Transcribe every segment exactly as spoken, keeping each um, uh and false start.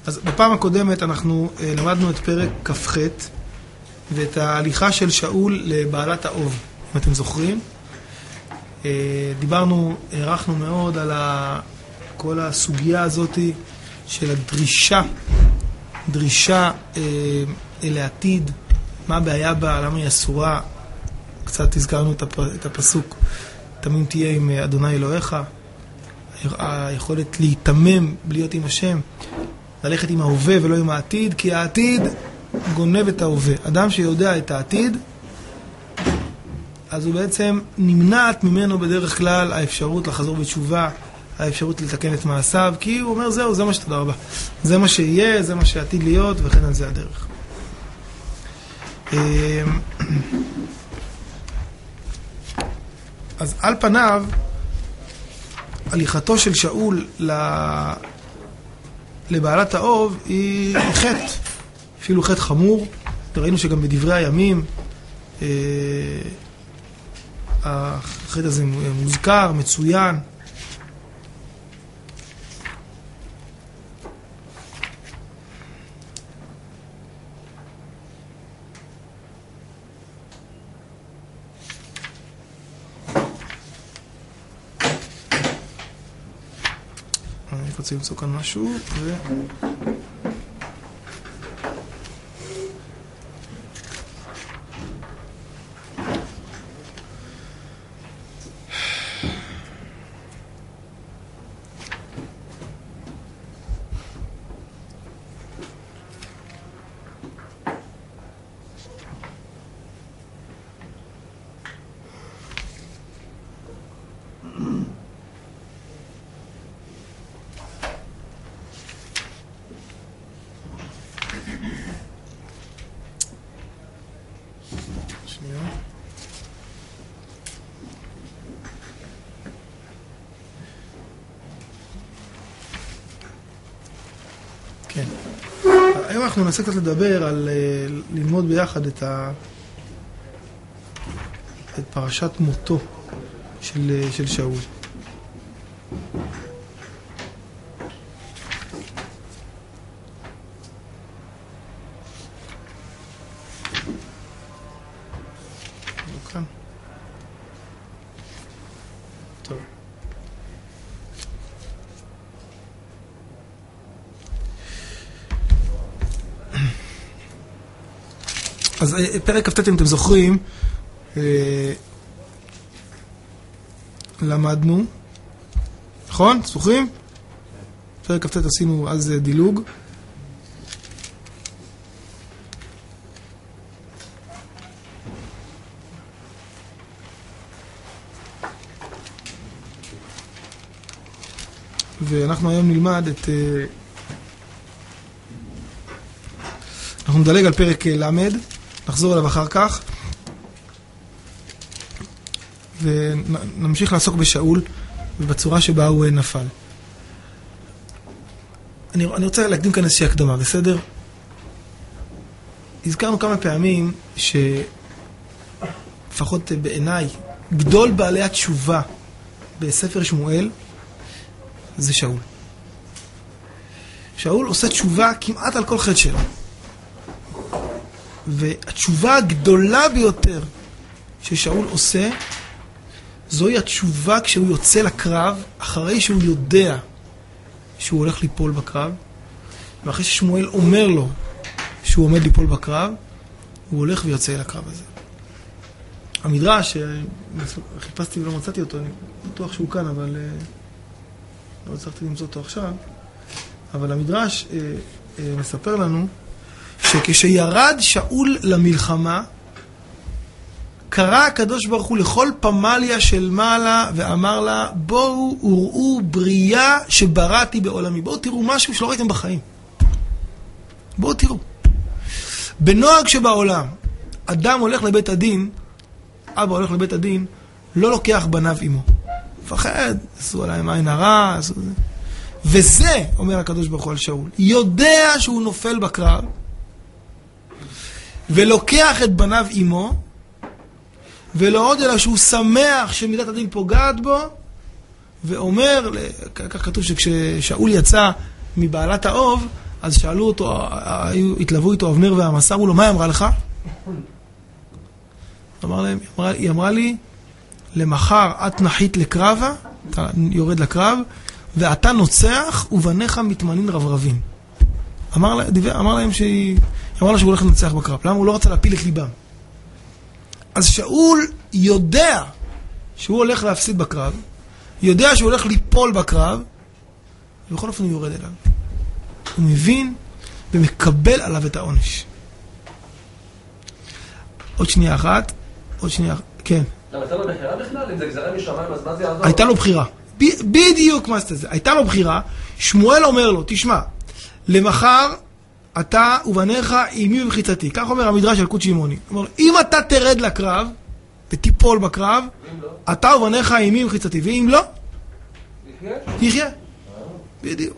אז בפעם הקודמת אנחנו למדנו את פרק כ"ח ואת ההליכה של שאול לבעלת האוב, אם אתם זוכרים. דיברנו, הערכנו מאוד על כל הסוגיה הזאת של הדרישה, דרישה אל העתיד, מה הבעיה בה, למה היא אסורה. קצת הזכרנו את הפסוק, תמים תהיה עם אדוני אלוהיך, היכולת להתמם, להיות עם השם, ללכת עם ההווה ולא עם העתיד, כי העתיד גונב את ההווה. אדם שיודע את העתיד, אז הוא בעצם נמנעת ממנו בדרך כלל האפשרות לחזור בתשובה, האפשרות לתקן את מעשיו, כי הוא אומר זהו, זה מה שתודה רבה. זה מה שיהיה, זה מה שעתיד להיות, וכן על זה הדרך. אז על פניו, הליכתו של שאול לבעלת האוב היא חטא, אפילו חטא חמור. ראינו שגם בדברי הימים החטא הזה מוזכר, מצוין. אני רוצה למצוא כאן משהו ו... כן. היום אנחנו ננסה קצת לדבר על, ללמוד ביחד את ה... את פרשת מותו של, של שאול. כאן. טוב. אז פרק כ"ט, אם אתם זוכרים, למדנו, נכון? זוכרים? פרק כ"ט עשינו אז דילוג. ואנחנו היום נלמד את... אנחנו נדלג על פרק למד, נחזור אליו אחר כך, ונמשיך לעסוק בשאול ובצורה שבה הוא נפל. אני, אני רוצה להקדים כאן איזושהי הקדמה, בסדר? הזכרנו כמה פעמים שלפחות בעיניי, גדול בעלי התשובה בספר שמואל זה שאול. שאול עושה תשובה כמעט על כל חטא שלו. והתשובה הגדולה ביותר ששאול עושה, זוהי התשובה כשהוא יוצא לקרב, אחרי שהוא יודע שהוא הולך ליפול בקרב, ואחרי ששמואל אומר לו שהוא עומד ליפול בקרב, הוא הולך ויוצא לקרב הזה. המדרש, חיפשתי ולא מצאתי אותו, אני בטוח שהוא כאן, אבל לא הצלחתי למצוא אותו עכשיו, אבל המדרש מספר לנו שכשירד שאול למלחמה, קרא הקדוש ברוך הוא לכל פמליה של מעלה ואמר לה, בואו וראו בריאה שבראתי בעולמי. בואו תראו משהו שלא ראיתם בחיים. בואו תראו. בנוהג שבעולם, אדם הולך לבית הדין, אבא הולך לבית הדין, לא לוקח בניו עמו. מפחד, עשו עליהם עין הרע, עשו זה. וזה, אומר הקדוש ברוך הוא על שאול, יודע שהוא נופל בקרב, ולוקח את בניו עמו, ולא עוד אלא שהוא שמח שמידת הדין פוגעת בו, ואומר, כך כתוב שכששאול יצא מבעלת האוב, אז שאלו אותו, התלוו איתו אבנר והמסע, אמרו לו, מה היא אמרה לך? אמר להם, היא אמרה, היא אמרה לי, למחר את נחית לקרבה, אתה יורד לקרב, ואתה נוצח ובניך מתמנין רברבים. אמר, לה, דיבר, אמר להם שהיא, אמר לה שהוא הולך לנצח בקרב. למה? הוא לא רצה להפיל את ליבם. אז שאול יודע שהוא הולך להפסיד בקרב, יודע שהוא הולך ליפול בקרב, ובכל אופן הוא יורד אליו. הוא מבין ומקבל עליו את העונש. עוד שנייה אחת, עוד שנייה אחת, כן. למה, הייתה לו בחירה בכלל? אם זה גזרה משמיים, אז מה זה יעזור? הייתה לו בחירה. בדיוק מה זה. הייתה לו בחירה. שמואל אומר לו, תשמע, למחר אתה ובניך אימי ומחיצתי. כך אומר המדרש על קוד שמעוני. אומר, אם אתה תרד לקרב ותיפול בקרב, אתה ובניך אימי ומחיצתי. ואם לא, יחיה. בדיוק.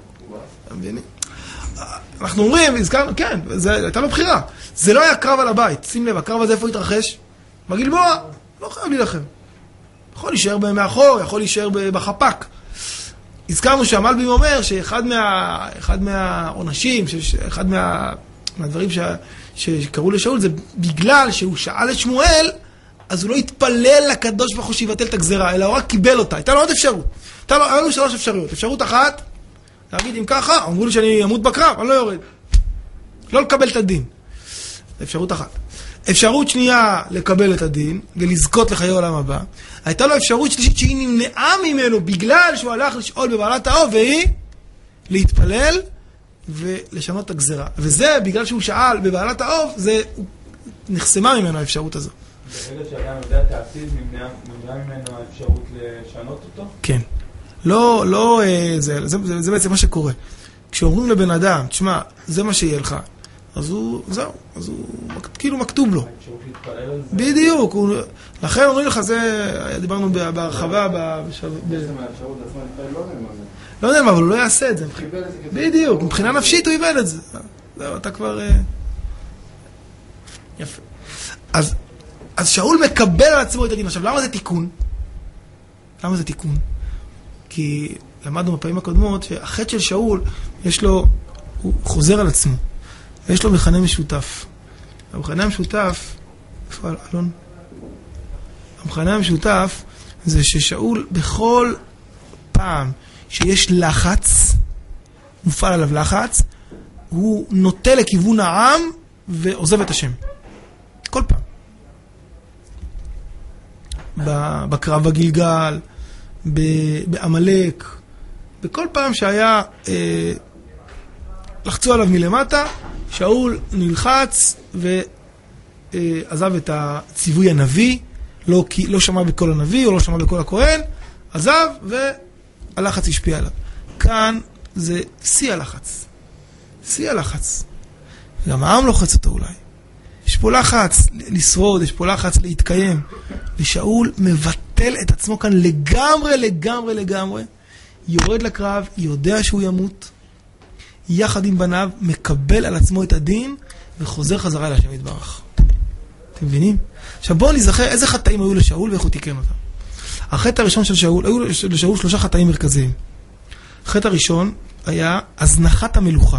אנחנו אומרים, הזכרנו, כן, הייתה לו בחירה. זה לא היה קרב על הבית. שים לב, הקרב הזה איפה התרחש? בגלבוע. לא חייב להילחם. יכול להישאר מאחור, יכול להישאר בחפק. הזכרנו שהמלבים אומר שאחד מה, אחד מהעונשים, אחד מה, מהדברים ש, שקראו לשאול, זה בגלל שהוא שאל את שמואל, אז הוא לא התפלל לקדוש ברוך הוא שיבטל את הגזרה, אלא הוא רק קיבל אותה. הייתה לו עוד אפשרות. הייתה לו, היו לו שלוש אפשרויות. אפשרות אחת, להגיד אם ככה, אמרו לי שאני אמות בקרב, אני לא יורד. לא לקבל את הדין. אפשרות אחת. אפשרות שנייה, לקבל את הדין ולזכות לחיי העולם הבא. הייתה לו אפשרות שלישית שהיא נמנעה ממנו בגלל שהוא הלך לשאול בבעלת האוב, והיא להתפלל ולשנות את הגזרה. וזה, בגלל שהוא שאל בבעלת האוב, זה נחסמה ממנו האפשרות הזו. ברגע שאדם יודע את העתיד, נמנעה ממנו האפשרות לשנות אותו? כן. לא, לא, זה, זה, זה, זה בעצם מה שקורה. כשאומרים לבן אדם, תשמע, זה מה שיהיה לך. אז הוא, זהו, אז הוא כאילו מכתוב לו. בדיוק. הוא, לכן אומרים לך, זה, דיברנו בהרחבה, לא יודע מה, אבל הוא לא יעשה את זה. בדיוק, מבחינה נפשית הוא איבד את זה. זהו, אתה כבר... יפה. אז, אז שאול מקבל על עצמו את הדין. עכשיו, למה זה תיקון? למה זה תיקון? כי למדנו בפעמים הקודמות שהחטא של שאול, יש לו, הוא חוזר על עצמו. ויש לו מכנה משותף. המכנה המשותף, איפה אלון? המכנה המשותף זה ששאול בכל פעם שיש לחץ, מופעל עליו לחץ, הוא נוטה לכיוון העם ועוזב את השם. כל פעם. בקרב בגילגל, בעמלק, בכל פעם שהיה אה, לחצו עליו מלמטה, שאול נלחץ ועזב את הציווי הנביא, לא, לא שמע בכל הנביא או לא שמע בכל הכהן, עזב והלחץ השפיע עליו. כאן זה שיא הלחץ. שיא הלחץ. גם העם לוחץ אותו אולי. יש פה לחץ לשרוד, יש פה לחץ להתקיים. ושאול מבטל את עצמו כאן לגמרי, לגמרי, לגמרי. יורד לקרב, יודע שהוא ימות. יחד עם בניו, מקבל על עצמו את הדין, וחוזר חזרה להשם יתברך. אתם מבינים? עכשיו בואו נזכר איזה חטאים היו לשאול ואיך הוא תיקן אותם. החטא הראשון של שאול, היו לשאול שלושה חטאים מרכזיים. החטא הראשון היה הזנחת המלוכה.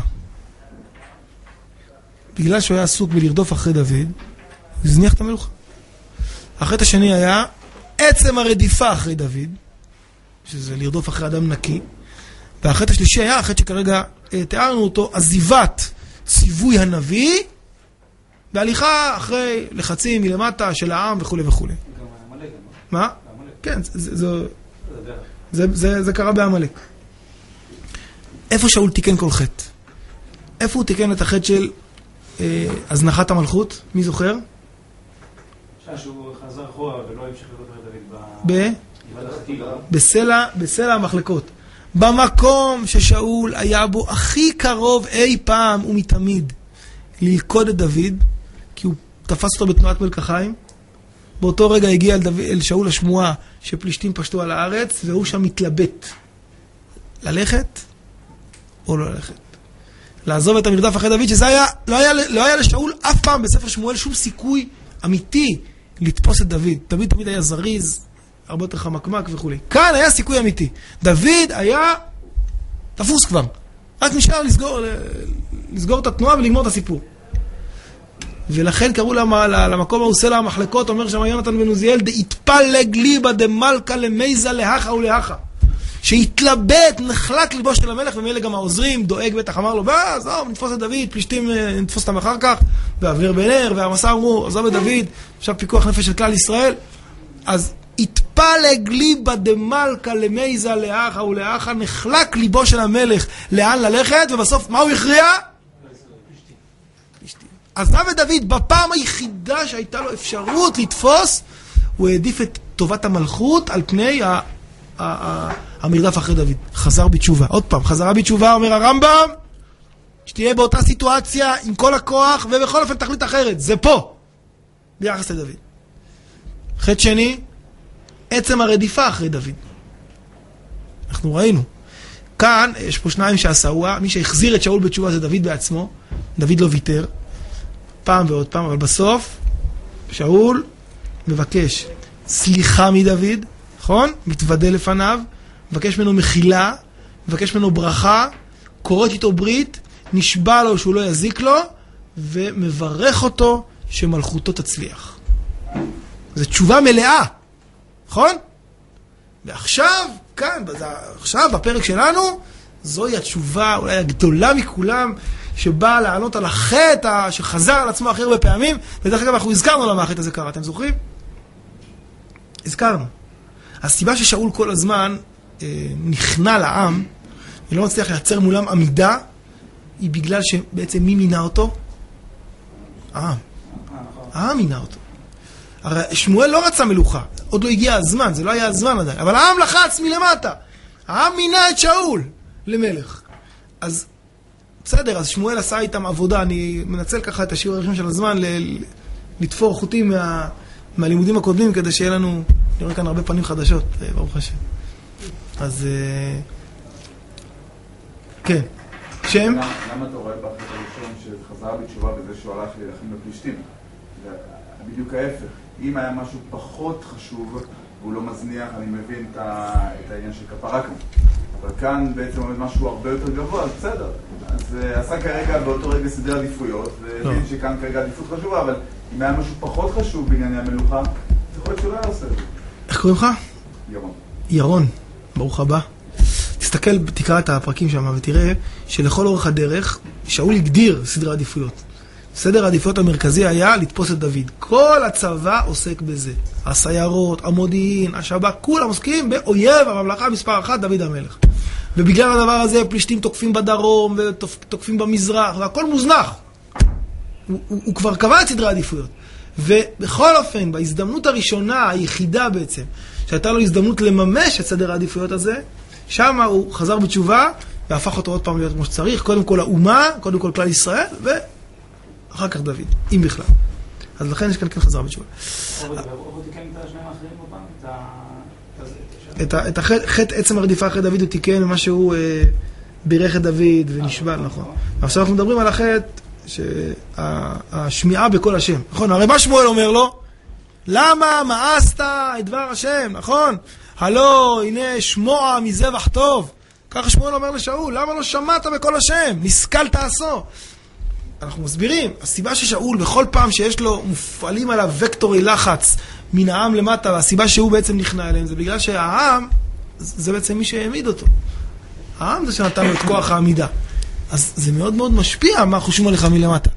בגלל שהוא היה עסוק בלרדוף אחרי דוד, הוא הזניח את המלוכה. החטא השני היה עצם הרדיפה אחרי דוד, שזה לרדוף אחרי אדם נקי. והחטא השלישי היה החטא שכרגע תיארנו אותו, עזיבת ציווי הנביא, בהליכה אחרי לחצים מלמטה של העם וכו' וכו'. מה? כן, זה קרה בעמלק. איפה שאול תיקן כל חטא? איפה הוא תיקן את החטא של הזנחת המלכות? מי זוכר? שהוא חזר אחורה ולא המשיך לדבר דוד בסלע, בסלע המחלקות. במקום ששאול היה בו הכי קרוב אי פעם ומתמיד ללכוד את דוד, כי הוא תפס אותו בתנועת מלקחיים. באותו רגע הגיע אל, דוד, אל שאול השמועה שפלישתים פשטו על הארץ, והוא שם מתלבט. ללכת או לא ללכת? לעזוב את המרדף אחרי דוד, שזה היה, לא היה, לא היה לשאול אף פעם בספר שמואל שום סיכוי אמיתי לתפוס את דוד. דוד תמיד היה זריז, הרבה יותר חמקמק וכו'. כאן היה סיכוי אמיתי. דוד היה תפוס כבר. רק נשאר לסגור, לסגור את התנועה ולגמור את הסיפור. ולכן קראו למקום ההוא סלע המחלקות, אומר שם יונתן בן עוזיאל, דהתפלג ליבא דמלכה למייזה להכה ולהכה. שהתלבט, נחלק ליבו של המלך, ומאלה גם העוזרים, דואג בטח, אמר לו, בא, עזוב, נתפוס את דוד, פלישתים, נתפוס אותם אחר כך, ואבנר בן נר, והמסע אמרו, עזוב את דוד, עכשיו פיקוח נפש של כלל ישראל. אז התפלג ליבא דמלכה למייזה להכה ולהכה, נחלק ליבו של המלך לאן ללכת, ובסוף מה הוא הכריע? עזב את דוד, בפעם היחידה שהייתה לו אפשרות לתפוס, הוא העדיף את טובת המלכות על פני ה- ה- ה- המרדף אחרי דוד. חזר בתשובה. עוד פעם, חזרה בתשובה, אומר הרמב"ם, שתהיה באותה סיטואציה עם כל הכוח, ובכל אופן תחליט אחרת. זה פה, ביחס לדוד. חטא שני, עצם הרדיפה אחרי דוד. אנחנו ראינו. כאן, יש פה שניים שעשאוה, מי שהחזיר את שאול בתשובה זה דוד בעצמו. דוד לא ויתר. פעם ועוד פעם, אבל בסוף שאול מבקש סליחה מדוד, נכון? מתוודה לפניו, מבקש ממנו מחילה, מבקש ממנו ברכה, קוראת איתו ברית, נשבע לו שהוא לא יזיק לו, ומברך אותו שמלכותו תצליח. זו תשובה מלאה, נכון? ועכשיו, כאן, עכשיו בפרק שלנו, זוהי התשובה אולי הגדולה מכולם, שבא לענות על החטא שחזר על עצמו הכי הרבה פעמים, ודרך אגב אנחנו הזכרנו למה החטא הזה קרה, אתם זוכרים? הזכרנו. הסיבה ששאול כל הזמן אה, נכנע לעם, ולא מצליח לייצר מולם עמידה, היא בגלל שבעצם מי מינה אותו? העם. העם מינה אותו. הרי שמואל לא רצה מלוכה, עוד לא הגיע הזמן, זה לא היה הזמן עדיין, אבל העם לחץ מלמטה. העם מינה את שאול למלך. אז בסדר, אז שמואל עשה איתם עבודה, אני מנצל ככה את השיעור הראשון של הזמן ל- לתפור חוטים מה, מהלימודים הקודמים, כדי שיהיה לנו, נראה כאן הרבה פנים חדשות, ברוך השם. אז, כן. שם? למה אתה רואה בחטא הראשון שחזרה בתשובה בזה שהוא הלך להילחם בפלישתים? זה בדיוק ההפך. אם היה משהו פחות חשוב, והוא לא מזניח, אני מבין את העניין של כפרה כאן. אבל כאן בעצם עומד משהו הרבה יותר גבוה, אז בסדר. אז עשה כרגע באותו רגע סדר עדיפויות, והבין שכאן כרגע עדיפות חשובה, אבל אם היה משהו פחות חשוב בענייני המלוכה, זה יכול להיות שאולי עושה את זה. איך קוראים לך? ירון. ירון, ברוך הבא. תסתכל, תקרא את הפרקים שם ותראה שלכל אורך הדרך שאול הגדיר סדר עדיפויות. סדר העדיפויות המרכזי היה לתפוס את דוד. כל הצבא עוסק בזה. הסיירות, המודיעין, השב"כ, כולם עוסקים באויב הממלכה מספר אחת, דוד המלך. ובגלל הדבר הזה פלישתים תוקפים בדרום ותוקפים במזרח, והכל מוזנח. הוא, הוא, הוא כבר קבע את סדרי העדיפויות. ובכל אופן, בהזדמנות הראשונה, היחידה בעצם, שהייתה לו הזדמנות לממש את סדר העדיפויות הזה, שם הוא חזר בתשובה והפך אותו עוד פעם להיות כמו שצריך. קודם כל האומה, קודם כל כלל ישראל, ו... אחר כך דוד, אם בכלל. אז לכן יש כאן כן חזרה בתשובה. הוא תיקן את השניים האחרים בפעם? את החטא, עצם הרדיפה אחרי דוד הוא תיקן ממה שהוא בירך את דוד ונשבע, נכון. עכשיו אנחנו מדברים על החטא, השמיעה בקול השם, נכון? הרי מה שמואל אומר לו? למה מאסת את דבר השם, נכון? הלא, הנה שמוע מזבח טוב. ככה שמואל אומר לשאול, למה לא שמעת בקול השם? נשכל תעשו. אנחנו מסבירים, הסיבה ששאול בכל פעם שיש לו מופעלים עליו וקטורי לחץ מן העם למטה, והסיבה שהוא בעצם נכנע אליהם, זה בגלל שהעם זה בעצם מי שהעמיד אותו. העם זה שנתן לו את כוח העמידה. אז זה מאוד מאוד משפיע מה חושבים עליך מלמטה.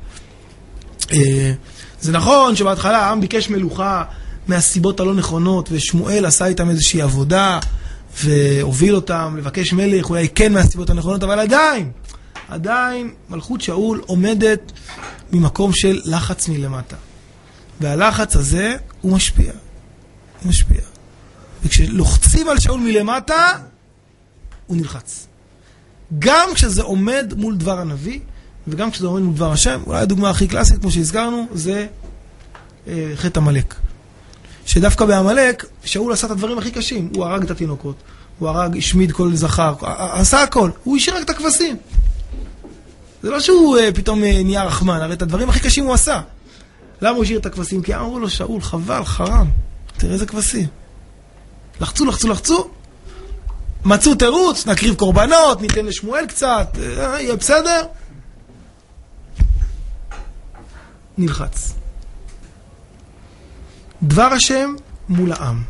זה נכון שבהתחלה העם ביקש מלוכה מהסיבות הלא נכונות, ושמואל עשה איתם איזושהי עבודה והוביל אותם לבקש מלך, אולי כן מהסיבות הנכונות, אבל עדיין עדיין מלכות שאול עומדת ממקום של לחץ מלמטה. והלחץ הזה הוא משפיע. הוא משפיע. וכשלוחצים על שאול מלמטה, הוא נלחץ. גם כשזה עומד מול דבר הנביא, וגם כשזה עומד מול דבר השם, אולי הדוגמה הכי קלאסית, כמו שהזכרנו, זה אה, חטא עמלק. שדווקא בעמלק, שאול עשה את הדברים הכי קשים. הוא הרג את התינוקות, הוא הרג, השמיד כל זכר, עשה הכל. הוא השאיר רק את הכבשים. זה לא שהוא uh, פתאום uh, נהיה רחמן, הרי את הדברים הכי קשים הוא עשה. למה הוא השאיר את הכבשים? כי אמרו לו, שאול, חבל, חרם, תראה איזה כבשים. לחצו, לחצו, לחצו, מצאו תירוץ, נקריב קורבנות, ניתן לשמואל קצת, uh, יהיה בסדר. נלחץ. דבר השם מול העם.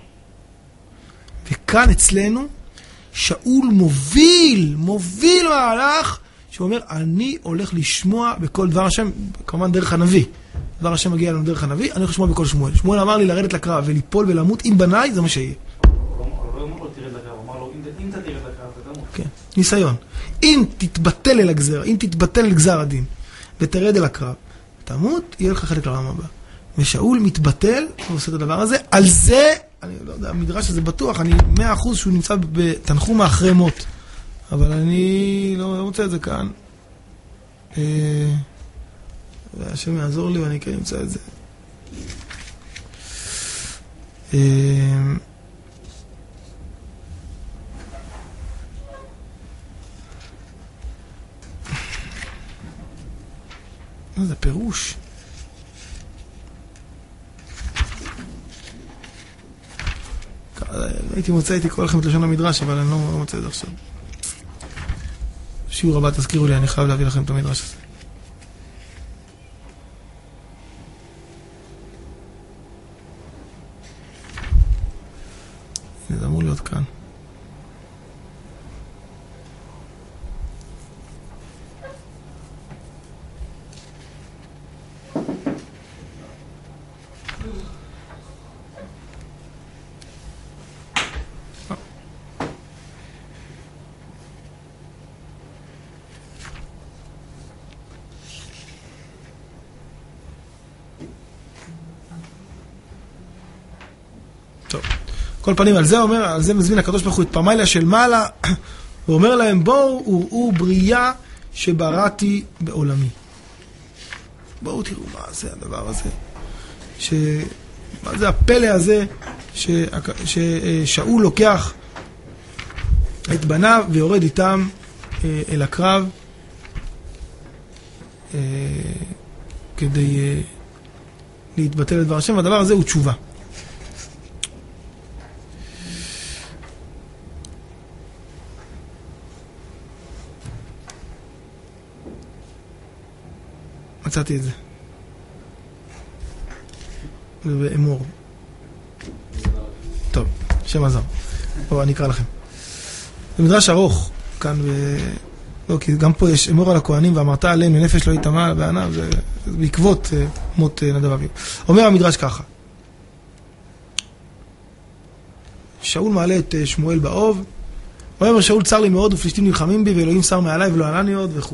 וכאן אצלנו, שאול מוביל, מוביל מהלך, שהוא אומר, אני הולך לשמוע בכל דבר השם, כמובן דרך הנביא. דבר השם מגיע לנו דרך הנביא, אני הולך לשמוע בכל שמואל. שמואל אמר לי לרדת לקרב וליפול ולמות עם בניי, זה מה שיהיה. הוא לא אמר לו תרד לקרב, הוא אמר לו, אם אתה תרד לקרב, אתה תמות. כן, ניסיון. אם תתבטל אל הגזר, אם תתבטל אל גזר הדין, ותרד אל הקרב, תמות, יהיה לך חלק לעולם הבא. ושאול מתבטל, הוא עושה את הדבר הזה, על זה, אני לא יודע, המדרש הזה בטוח, אני מאה אחוז שהוא נמצא בתנחום האחרי מות. אבל אני לא רוצה את זה כאן. והשם יעזור לי ואני כן אמצא את זה. מה זה פירוש? הייתי מוצא, הייתי קורא לכם את לשון המדרש, אבל אני לא מוצא את זה עכשיו. שיעור הבא, תזכירו לי, אני חייב להביא לכם את המדרש הזה. זה אמור להיות כאן. כל פנים, על זה אומר, על זה מזמין הקדוש ברוך הוא את פמליה של מעלה, הוא אומר להם, בואו, וראו בריאה שבראתי בעולמי. בואו תראו מה זה הדבר הזה, ש... מה זה הפלא הזה, ש... ששאול לוקח את בניו ויורד איתם אל הקרב, כדי להתבטל לדבר השם, והדבר הזה הוא תשובה. מצאתי את זה. זה באמור. טוב, שם עזר. בואו, אני אקרא לכם. זה מדרש ארוך, כאן ב... לא, כי גם פה יש אמור על הכהנים, ואמרת עליהם, לנפש לא יתאמה, בעיניו, זה בעקבות מות נדב אביו. אומר המדרש ככה. שאול מעלה את שמואל באוב, הוא אומר, שאול צר לי מאוד, ופלישתים נלחמים בי, ואלוהים שר מעליי, ולא ענני עוד, וכו'.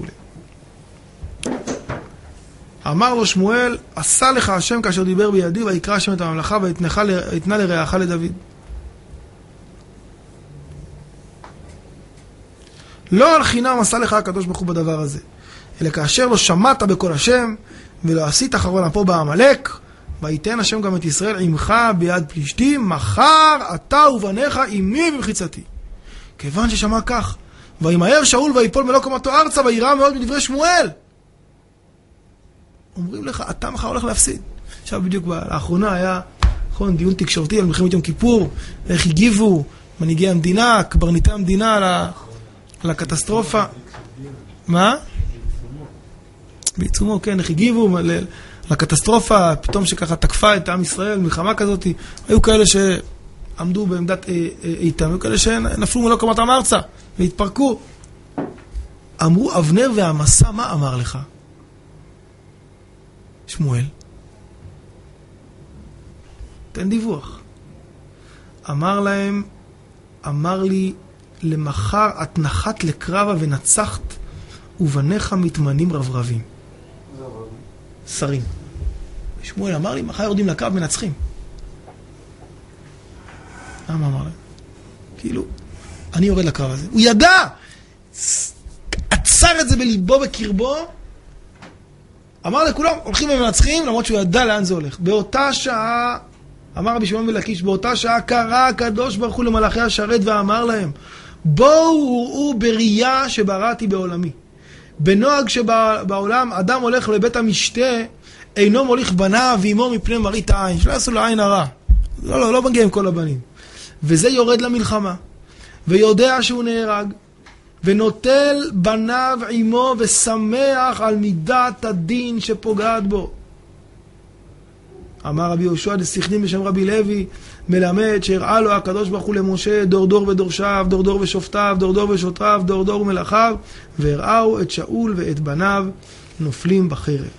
אמר לו שמואל, עשה לך השם כאשר דיבר בידי, ויקרא השם את הממלכה, ויתנה לרעך לדוד. לא על חינם עשה לך הקדוש ברוך הוא בדבר הזה, אלא כאשר לא שמעת בקול השם, ולא עשית אחרון אפו בעמלק, ויתן השם גם את ישראל עמך ביד פלישתים, מחר אתה ובניך עמי במחיצתי. כיוון ששמע כך, וימהר שאול ויפול מלוא קומתו ארצה, וירא מאוד מדברי שמואל. אומרים לך, אתה מחר הולך להפסיד. עכשיו בדיוק לאחרונה היה נכון, דיון תקשורתי על מלחמת יום כיפור, ואיך הגיבו מנהיגי המדינה, קברניטי המדינה על, ה... על הקטסטרופה. מה? בעיצומו, כן, איך הגיבו ל... לקטסטרופה, פתאום שככה תקפה את עם ישראל, מלחמה כזאת. היו כאלה שעמדו בעמדת איתם, היו כאלה שנפלו מלא קומתם ארצה, והתפרקו. אמרו אבנר והמסע, מה אמר לך? שמואל, תן דיווח. אמר להם, אמר לי, למחר את נחת לקרבה ונצחת, ובניך מתמנים רברבים. שרים. שמואל אמר לי, מחר יורדים לקרב מנצחים. מה אמר להם? כאילו, אני יורד לקרב הזה. הוא ידע! עצר את זה בליבו, בקרבו, אמר לכולם, הולכים ומנצחים, למרות שהוא ידע לאן זה הולך. באותה שעה, אמר רבי שמעון בן לקיש, באותה שעה קרא הקדוש ברוך הוא למלאכי השרת ואמר להם, בואו וראו בריאה שבראתי בעולמי. בנוהג שבעולם אדם הולך לבית המשתה, אינו מוליך בניו ואימו מפני מראית העין, שלא יעשו לו עין הרע. לא, לא, לא מגיע עם כל הבנים. וזה יורד למלחמה, ויודע שהוא נהרג, ונוטל בניו עמו ושמח על מידת הדין שפוגעת בו. אמר רבי יהושע דסיכנין בשם רבי לוי, מלמד שהראה לו הקדוש ברוך הוא למשה דור דור ודורשיו, דור דור ושופטיו, דור דור ושוטריו, דור דור ומלאכיו, והראו את שאול ואת בניו נופלים בחרב.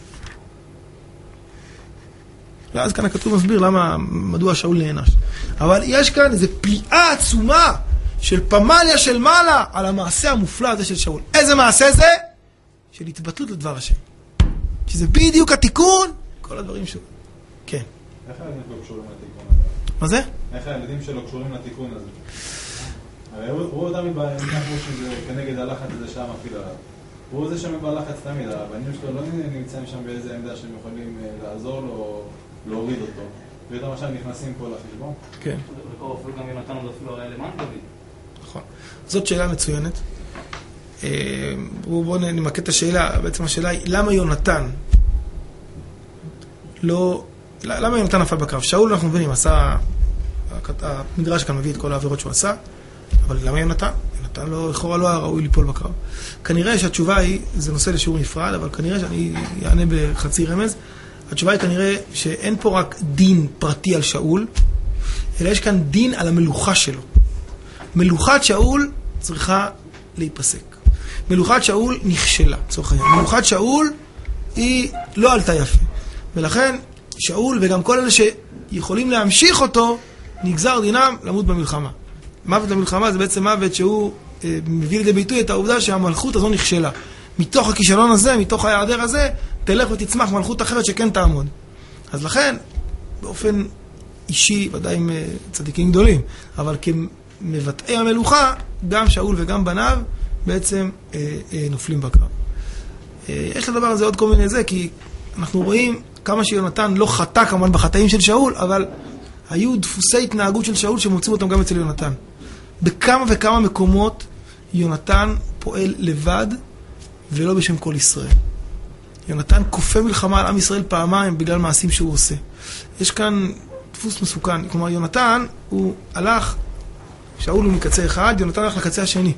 ואז כאן הכתוב מסביר למה, מדוע שאול נענש. אבל יש כאן איזו פליאה עצומה של פמליה של מעלה על המעשה המופלא הזה של שאול. איזה מעשה זה? של התבטלות לדבר השם. שזה בדיוק התיקון, כל הדברים שלו. כן. איך הילדים שלו קשורים לתיקון הזה? מה זה? איך הילדים שלו קשורים לתיקון הזה? הרי הוא תמיד בנחמו שזה כנגד הלחץ הזה שהיה מפעיל עליו. הוא זה שם בלחץ תמיד, הבנים שלו לא נמצאים שם באיזה עמדה שהם יכולים לעזור לו או להוריד אותו. ואיתם עכשיו נכנסים פה לחשבון. כן. ופה אפילו גם יונתן עוד אפילו היה למען דוד. נכון. זאת שאלה מצוינת. בואו נמקד את השאלה, בעצם השאלה היא, למה יונתן לא, למה יונתן נפל בקרב? שאול אנחנו מבינים, עשה, המדרש כאן מביא את כל העבירות שהוא עשה, אבל למה יונתן? יונתן לא, לכאורה לא היה ראוי ליפול בקרב. כנראה שהתשובה היא, זה נושא לשיעור נפרד, אבל כנראה שאני אענה בחצי רמז, התשובה היא כנראה שאין פה רק דין פרטי על שאול, אלא יש כאן דין על המלוכה שלו. מלוכת שאול צריכה להיפסק. מלוכת שאול נכשלה, צורך העניין. מלוכת שאול היא לא עלתה יפה. ולכן שאול וגם כל אלה שיכולים להמשיך אותו, נגזר דינם למות במלחמה. מוות במלחמה זה בעצם מוות שהוא אה, מביא לידי ביטוי את העובדה שהמלכות הזו נכשלה. מתוך הכישלון הזה, מתוך ההיעדר הזה, תלך ותצמח מלכות אחרת שכן תעמוד. אז לכן, באופן אישי, ודאי עם אה, צדיקים גדולים, אבל כמבטאי המלוכה, גם שאול וגם בניו, בעצם אה, אה, נופלים בקרב. אה, יש לדבר הזה עוד כל מיני זה, כי אנחנו רואים כמה שיונתן לא חטא כמובן בחטאים של שאול, אבל היו דפוסי התנהגות של שאול שמוצאים אותם גם אצל יונתן. בכמה וכמה מקומות יונתן פועל לבד ולא בשם כל ישראל. יונתן כופה מלחמה על עם ישראל פעמיים בגלל מעשים שהוא עושה. יש כאן דפוס מסוכן. כלומר, יונתן הוא הלך, שאול הוא מקצה אחד, יונתן הלך לקצה השני.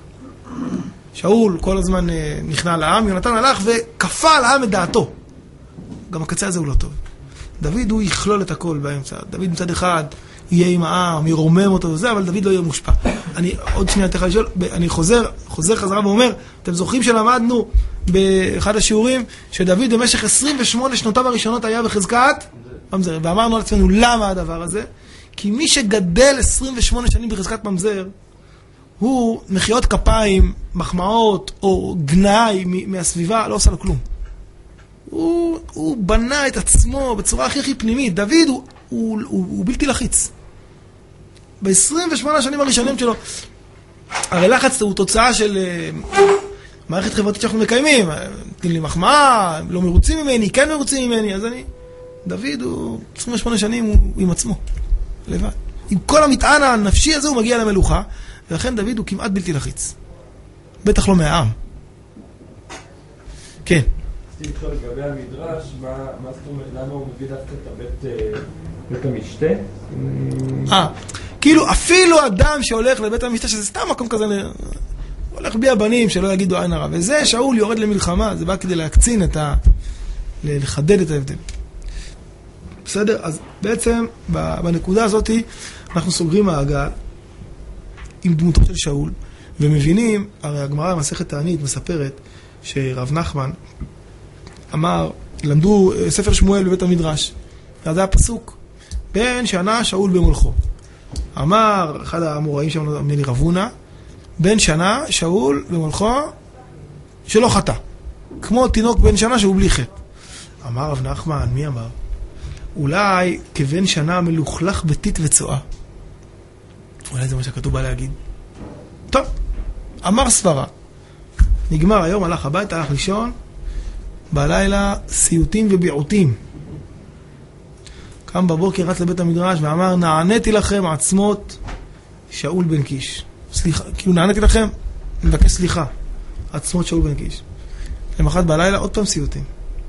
שאול כל הזמן נכנע לעם, יונתן הלך וכפה על העם את דעתו. גם הקצה הזה הוא לא טוב. דוד הוא יכלול את הכל באמצע. דוד מצד אחד יהיה עם העם, ירומם אותו וזה, אבל דוד לא יהיה מושפע. אני עוד שנייה תוכל לשאול, אני חוזר, חוזר חזרה ואומר, אתם זוכרים שלמדנו באחד השיעורים, שדוד במשך עשרים ושמונה שנותיו הראשונות היה בחזקת ממזר. ואמרנו על עצמנו, למה הדבר הזה? כי מי שגדל עשרים ושמונה שנים בחזקת ממזר, הוא מחיאות כפיים, מחמאות או גנאי מהסביבה, לא עושה לו כלום. הוא, הוא בנה את עצמו בצורה הכי הכי פנימית. דוד הוא, הוא, הוא, הוא בלתי לחיץ. ב-עשרים ושמונה השנים הראשונים שלו, הרי לחץ הוא תוצאה של uh, מערכת חברתית שאנחנו מקיימים. תן לי מחמאה, לא מרוצים ממני, כן מרוצים ממני, אז אני... דוד הוא עשרים ושמונה שנים הוא עם עצמו, לבד. עם כל המטען הנפשי הזה הוא מגיע למלוכה, ולכן דוד הוא כמעט בלתי לחיץ. בטח לא מהעם. כן. רציתי לשאול לגבי המדרש, מה זאת אומרת, למה הוא מביא דווקא את בית המשתה? אה, כאילו אפילו אדם שהולך לבית המשתה, שזה סתם מקום כזה, הולך בלי הבנים שלא יגידו עין הרע, וזה שאול יורד למלחמה, זה בא כדי להקצין את ה... לחדד את ההבדל. בסדר? אז בעצם בנקודה הזאת אנחנו סוגרים מעגל עם דמותו של שאול, ומבינים, הרי הגמרא במסכת תענית מספרת שרב נחמן אמר, למדו ספר שמואל בבית המדרש, אז זה הפסוק, בן שנה שאול במולכו. אמר אחד האמוראים שם, אמר לי רב הונא, בן שנה שאול במולכו שלא חטא, כמו תינוק בן שנה שהוא בלי חטא. אמר רב נחמן, מי אמר? אולי כבן שנה מלוכלך ביתית וצואה. אולי זה מה שכתוב בא להגיד. טוב, אמר סברה. נגמר היום, הלך הביתה, הלך לישון, בלילה סיוטים וביעוטים. קם בבוקר, רץ לבית המדרש ואמר, נעניתי לכם עצמות שאול בן קיש. סליחה, כאילו נעניתי לכם, מבקש סליחה. עצמות שאול בן קיש. למחרת בלילה, עוד פעם סיוטים.